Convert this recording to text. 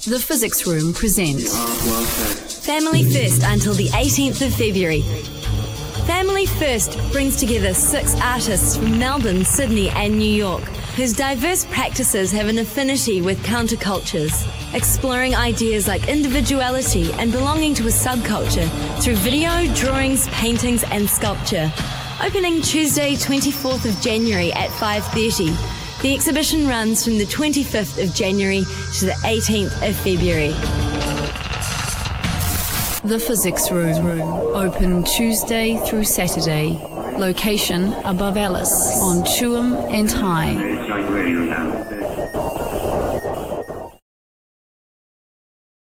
The Physics Room present Family First until the 18th of February. Family First brings together 6 artists from Melbourne, Sydney and New York, whose diverse practices have an affinity with countercultures, exploring ideas like individuality and belonging to a subculture through video, drawings, paintings and sculpture. Opening Tuesday 24th of January at 5:30. The exhibition runs from the 25th of January to the 18th of February. The Physics Room, open Tuesday through Saturday. Location above Alice on Tuam and High.